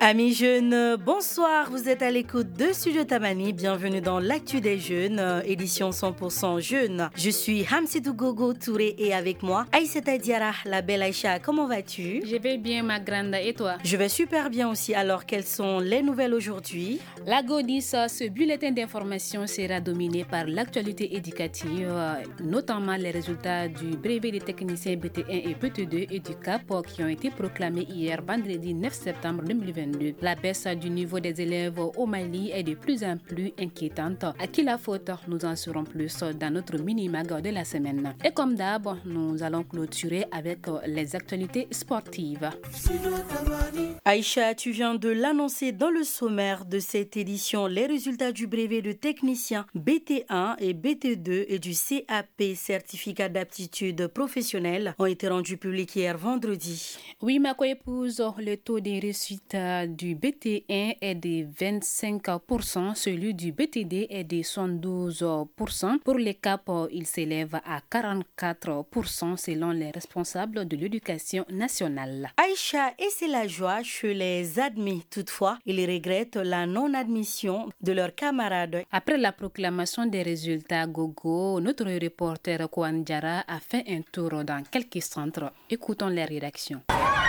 Amis jeunes, bonsoir, vous êtes à l'écoute de Studio Tamani, bienvenue dans l'actu des jeunes, édition 100% jeunes. Je suis Hamsidou Gogo Touré et avec moi, Aïssata Diarra, la belle Aïcha, comment vas-tu? Je vais bien ma grande, et toi? Je vais super bien aussi, alors quelles sont les nouvelles aujourd'hui? La GODIS, ce bulletin d'information sera dominé par l'actualité éducative, notamment les résultats du brevet des techniciens BT1 et BT2 et du CAP qui ont été proclamés hier vendredi 9 septembre 2022. La baisse du niveau des élèves au Mali est de plus en plus inquiétante. À qui la faute? Nous en saurons plus dans notre mini-mag de la semaine. Et comme d'hab, nous allons clôturer avec les actualités sportives. Aïcha, tu viens de l'annoncer dans le sommaire de cette édition. Les résultats du brevet de technicien BT1 et BT2 et du CAP, certificat d'aptitude professionnelle, ont été rendus publics hier vendredi. Oui, ma co-épouse, le taux des réussites du BT1 est de 25%, celui du BTD est de 72%. Pour les CAP, il s'élève à 44% selon les responsables de l'éducation nationale. Aïcha, et c'est la joie chez les admis. Toutefois, ils regrettent la non-admission de leurs camarades. Après la proclamation des résultats Gogo, notre reporter Kouan Diarra a fait un tour dans quelques centres. Écoutons les rédactions.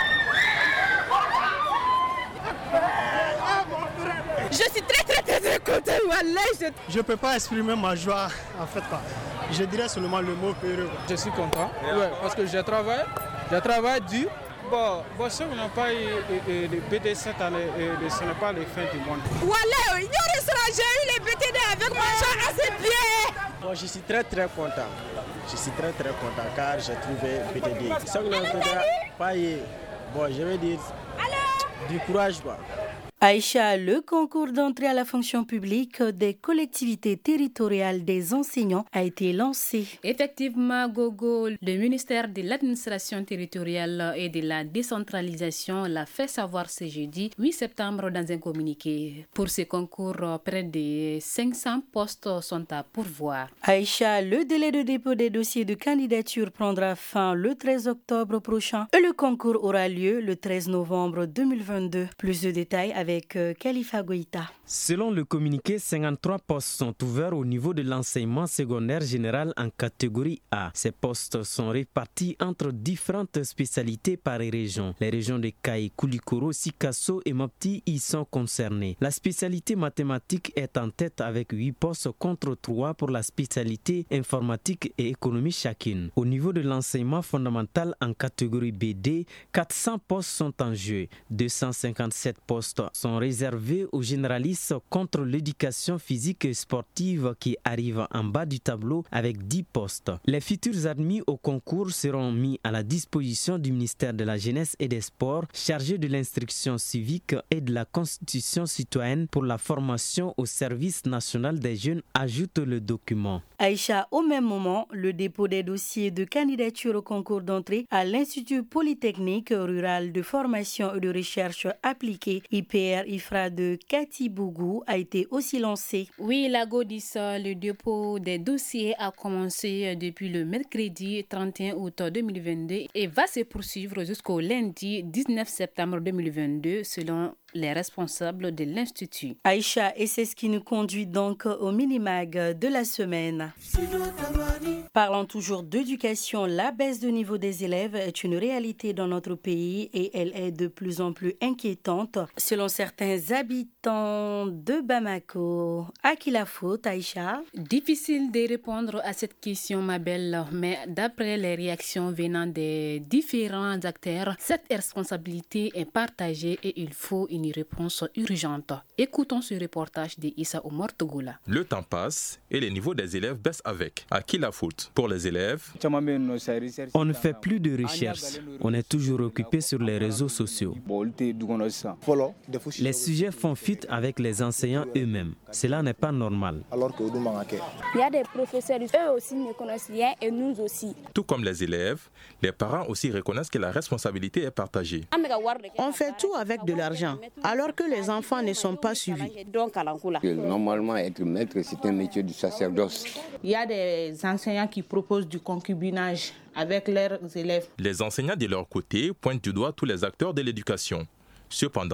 Je suis très content. Je ne peux pas exprimer ma joie en fait. Je dirais seulement le mot heureux. Je suis content parce que j'ai travaillé dur. Bon, si on n'a pas eu le BT cette année, ce n'est pas la fin du monde. Voilà, j'ai eu les BTD avec moi, assez bien. Bon, je suis très content. Je suis très content car j'ai trouvé BTD. Ça ne pas eu, bon, je vais dire du courage. Aïcha, le concours d'entrée à la fonction publique des collectivités territoriales des enseignants a été lancé. Effectivement, Gogo, le ministère de l'administration territoriale et de la décentralisation l'a fait savoir ce jeudi 8 septembre dans un communiqué. Pour ce concours, près de 500 postes sont à pourvoir. Aïcha, le délai de dépôt des dossiers de candidature prendra fin le 13 octobre prochain et le concours aura lieu le 13 novembre 2022. Plus de détails avec Khalifa Goïta. Selon le communiqué, 53 postes sont ouverts au niveau de l'enseignement secondaire général en catégorie A. Ces postes sont répartis entre différentes spécialités par région. Les régions de Kaï, Koulikoro, Sikasso et Mopti y sont concernées. La spécialité mathématique est en tête avec 8 postes contre 3 pour la spécialité informatique et économie chacune. Au niveau de l'enseignement fondamental en catégorie BD, 400 postes sont en jeu. 257 postes sont réservés aux généralistes contre l'éducation physique et sportive qui arrive en bas du tableau avec 10 postes. Les futurs admis au concours seront mis à la disposition du ministère de la Jeunesse et des Sports, chargé de l'instruction civique et de la constitution citoyenne pour la formation au service national des jeunes, ajoute le document. Aïcha, au même moment, le dépôt des dossiers de candidature au concours d'entrée à l'Institut Polytechnique Rural de Formation et de Recherche Appliquée, IPR-IFRA de Katibougou, a été aussi lancé. Oui, la GODIS, le dépôt des dossiers a commencé depuis le mercredi 31 août 2022 et va se poursuivre jusqu'au lundi 19 septembre 2022 selon les responsables de l'Institut. Aïcha, et c'est ce qui nous conduit donc au mini-mag de la semaine. Parlant toujours d'éducation, la baisse de niveau des élèves est une réalité dans notre pays et elle est de plus en plus inquiétante. Selon certains habitants de Bamako, à qui la faute, Aïcha? Difficile de répondre à cette question, ma belle, mais d'après les réactions venant des différents acteurs, cette responsabilité est partagée et il faut une réponse urgente. Écoutons ce reportage de Issa Omar Togola. Le temps passe et les niveaux des élèves baissent avec. À qui la faute? Pour les élèves, on ne fait plus de recherche. On est toujours occupé sur les réseaux sociaux. Les sujets font fuite avec les enseignants eux-mêmes. Cela n'est pas normal. Il y a des professeurs, eux aussi ne connaissent rien et nous aussi. Tout comme les élèves, les parents aussi reconnaissent que la responsabilité est partagée. On fait tout avec de l'argent, alors que les enfants ne sont pas suivis. Normalement, être maître, c'est un métier du sacerdoce. Il y a des enseignants qui proposent du concubinage avec leurs élèves. Les enseignants de leur côté pointent du doigt tous les acteurs de l'éducation. Cependant,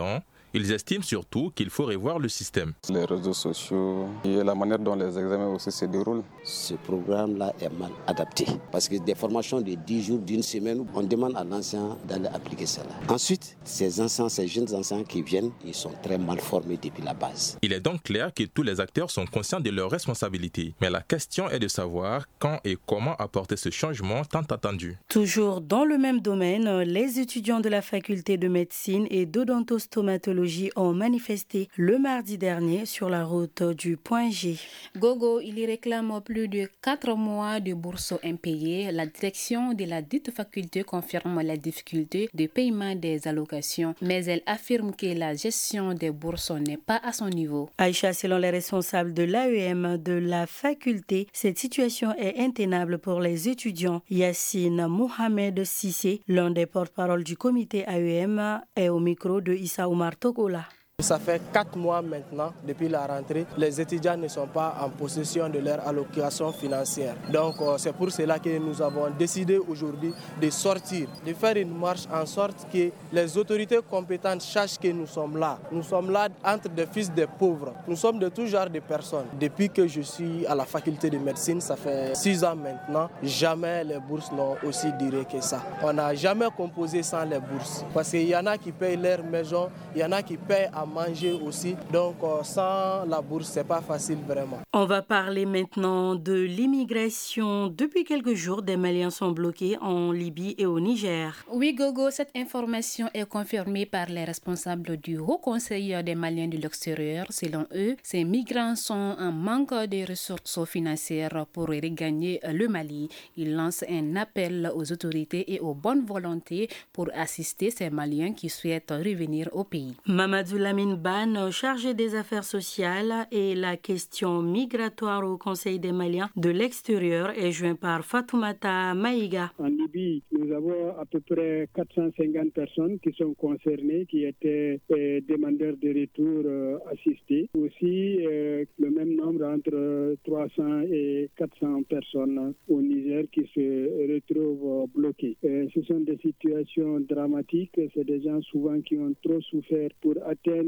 Ils estiment surtout qu'il faut revoir le système. Les réseaux sociaux et la manière dont les examens aussi se déroulent. Ce programme-là est mal adapté parce que des formations de 10 jours, d'une semaine, on demande à l'enseignant d'aller appliquer cela. Ensuite, ces jeunes enseignants qui viennent, ils sont très mal formés depuis la base. Il est donc clair que tous les acteurs sont conscients de leurs responsabilités. Mais la question est de savoir quand et comment apporter ce changement tant attendu. Toujours dans le même domaine, les étudiants de la faculté de médecine et d'odontostomatologie ont manifesté le mardi dernier sur la route du Point G. Gogo, il y réclame plus de 4 mois de bourse impayée. La direction de la dite faculté confirme la difficulté de paiement des allocations, mais elle affirme que la gestion des bourses n'est pas à son niveau. Aïcha, selon les responsables de l'AEM de la faculté, cette situation est intenable pour les étudiants. Yassine Mohamed Sissé, l'un des porte-parole du comité AEM, est au micro de Issa Oumar Togola. Ça fait 4 mois maintenant, depuis la rentrée, les étudiants ne sont pas en possession de leur allocation financière. Donc c'est pour cela que nous avons décidé aujourd'hui de sortir, de faire une marche en sorte que les autorités compétentes sachent que nous sommes là. Nous sommes là entre des fils des pauvres. Nous sommes de tout genre de personnes. Depuis que je suis à la faculté de médecine, ça fait 6 ans maintenant, jamais les bourses n'ont aussi duré que ça. On n'a jamais composé sans les bourses. Parce qu'il y en a qui payent leur maison, il y en a qui payent à manger aussi. Donc sans la bourse, c'est pas facile vraiment. On va parler maintenant de l'immigration. Depuis quelques jours, des Maliens sont bloqués en Libye et au Niger. Oui, Gogo, cette information est confirmée par les responsables du Haut Conseil des Maliens de l'extérieur. Selon eux, ces migrants sont en manque de ressources financières pour regagner le Mali. Ils lancent un appel aux autorités et aux bonnes volontés pour assister ces Maliens qui souhaitent revenir au pays. Mamadou Lamine Ban, chargé des affaires sociales et la question migratoire au Conseil des Maliens de l'extérieur, est joint par Fatoumata Maïga. En Libye, nous avons à peu près 450 personnes qui sont concernées, qui étaient demandeurs de retour assistés. Aussi, le même nombre entre 300 et 400 personnes au Niger qui se retrouvent bloquées. Ce sont des situations dramatiques. C'est des gens souvent qui ont trop souffert pour atteindre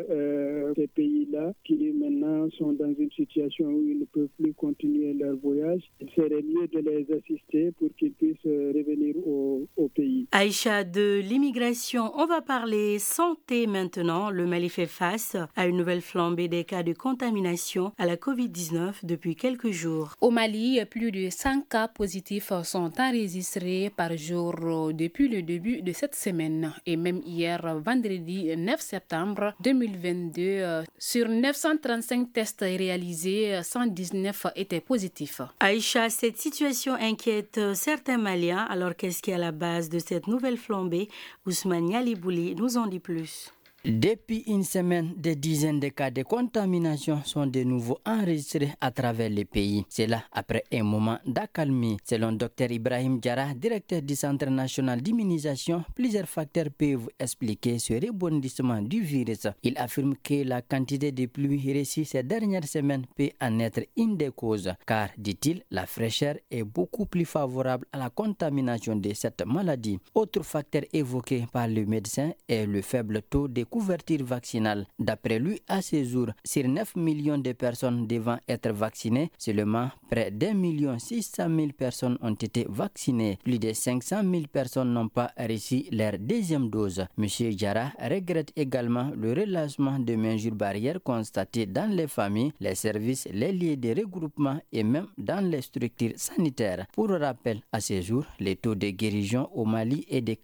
ces pays-là, qui maintenant sont dans une situation où ils ne peuvent plus continuer leur voyage. Il serait mieux de les assister pour qu'ils puissent revenir au pays. Aïcha, de l'immigration, on va parler santé maintenant. Le Mali fait face à une nouvelle flambée des cas de contamination à la COVID-19 depuis quelques jours. Au Mali, plus de 100 cas positifs sont enregistrés par jour depuis le début de cette semaine. Et même hier, vendredi 9 septembre 2022, sur 935 tests réalisés, 119 étaient positifs. Aïcha, cette situation inquiète certains Maliens. Alors qu'est-ce qui est à la base de cette nouvelle flambée? Ousmane Yalibouli nous en dit plus. Depuis une semaine, des dizaines de cas de contamination sont de nouveau enregistrés à travers le pays. C'est là après un moment d'accalmie. Selon Dr Ibrahim Diarra, directeur du Centre national d'immunisation, plusieurs facteurs peuvent expliquer ce rebondissement du virus. Il affirme que la quantité de pluie reçue ces dernières semaines peut en être une des causes, car, dit-il, la fraîcheur est beaucoup plus favorable à la contamination de cette maladie. Autre facteur évoqué par le médecin est le faible taux de couverture vaccinale. D'après lui, à ce jour, sur 9 millions de personnes devant être vaccinées, seulement près d'1 600 000 personnes ont été vaccinées. Plus de 500 000 personnes n'ont pas reçu leur deuxième dose. M. Diarra regrette également le relâchement de mesures barrières constatées dans les familles, les services, les lieux de regroupement et même dans les structures sanitaires. Pour rappel, à ce jour, le taux de guérison au Mali est de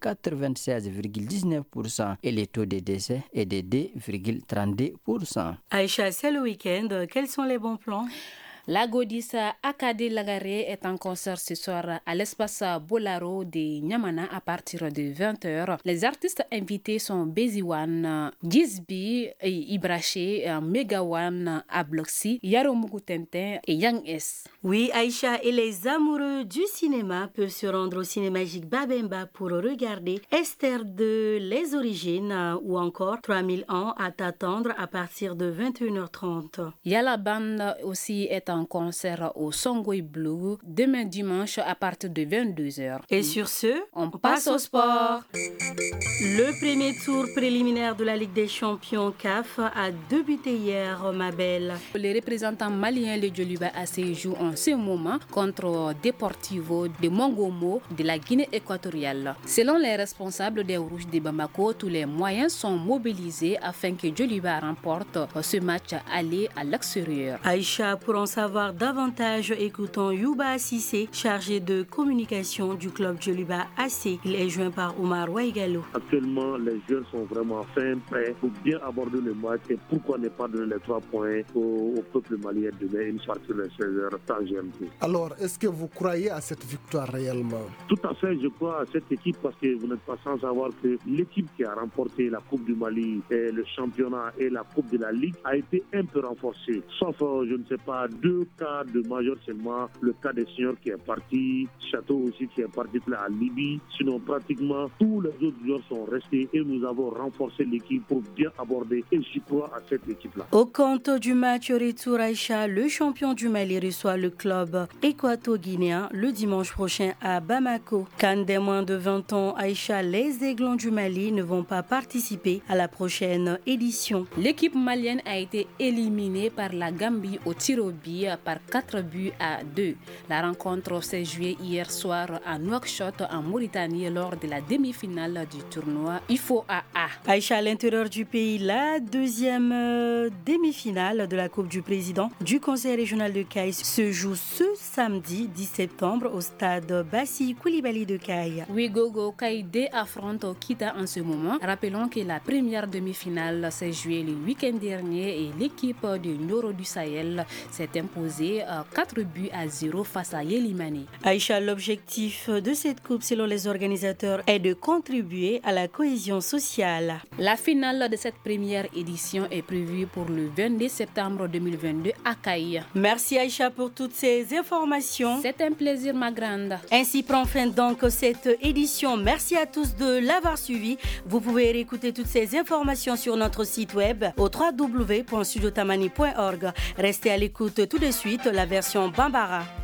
96,19% et le taux de décès est de 2,32%. Aïcha, c'est le week-end. Quels sont les bons plans? La Godissa Akade Lagaré est en concert ce soir à l'espace Bolaro de Nyamana à partir de 20h. Les artistes invités sont Beziwan, Gizbi, Ibraché, Megawan, Abloxi, Yaromugu Tintin et Yang S. Oui, Aïcha, et les amoureux du cinéma peuvent se rendre au Cinémagique Babemba pour regarder Esther de Les Origines ou encore 3000 ans à t'attendre à partir de 21h30. Yala Band aussi est en en concert au Songhai Blue demain dimanche à partir de 22h. Et sur ce, on passe au sport. Le premier tour préliminaire de la Ligue des champions CAF a débuté hier, ma belle. Les représentants maliens, les Djoliba AC, jouent en ce moment contre Deportivo de Mongomo de la Guinée équatoriale. Selon les responsables des Rouges de Bamako, tous les moyens sont mobilisés afin que Djoliba remporte ce match aller à l'extérieur. Aïcha, pour en savoir davantage, écoutons Youba Sissé, chargé de communication du club Djoliba AC. Il est joint par Omar Ouaigalo. Actuellement, les joueurs sont vraiment fin prêts pour bien aborder le match et pourquoi ne pas donner les 3 points au peuple malien demain, une soirée sur les 16h sans GMT. Alors, est-ce que vous croyez à cette victoire réellement? Tout à fait, je crois à cette équipe parce que vous n'êtes pas sans savoir que l'équipe qui a remporté la Coupe du Mali, et le championnat et la Coupe de la Ligue a été un peu renforcée. Sauf, je ne sais pas, 2 cas de majeur seulement. Le cas des seniors qui est parti, Château aussi qui est parti là à Libye. Sinon, pratiquement tous les autres joueurs sont restés et nous avons renforcé l'équipe pour bien aborder et j'y crois à cette équipe-là. Au compte du match retour, Aïcha, le champion du Mali reçoit le club équato-guinéen le dimanche prochain à Bamako. Cannes des moins de 20 ans, Aïcha, les Aiglons du Mali ne vont pas participer à la prochaine édition. L'équipe malienne a été éliminée par la Gambie au tir au but par 4-2. La rencontre s'est jouée hier soir à Nouakchott en Mauritanie lors de la demi-finale du tournoi IFOAA. Aïcha, à l'intérieur du pays, la deuxième demi-finale de la Coupe du Président du Conseil régional de Kaï se joue ce samedi 10 septembre au stade Bassi Koulibaly de Kaï. Ouégogo Kaïdé affronte Kita en ce moment. Rappelons que la première demi-finale s'est jouée le week-end dernier et l'équipe du Nord du Sahel s'est imposée 4-0 face à Yelimani. Aïcha, l'objectif de cette coupe selon les organisateurs est de contribuer à la cohésion sociale. La finale de cette première édition est prévue pour le 22 septembre 2022 à Kaï. Merci Aïcha pour toutes ces informations. C'est un plaisir, ma grande. Ainsi prend fin donc cette édition. Merci à tous de l'avoir suivi. Vous pouvez réécouter toutes ces informations sur notre site web au www.studiotamani.org. Restez à l'écoute tout de suite, la version Bambara.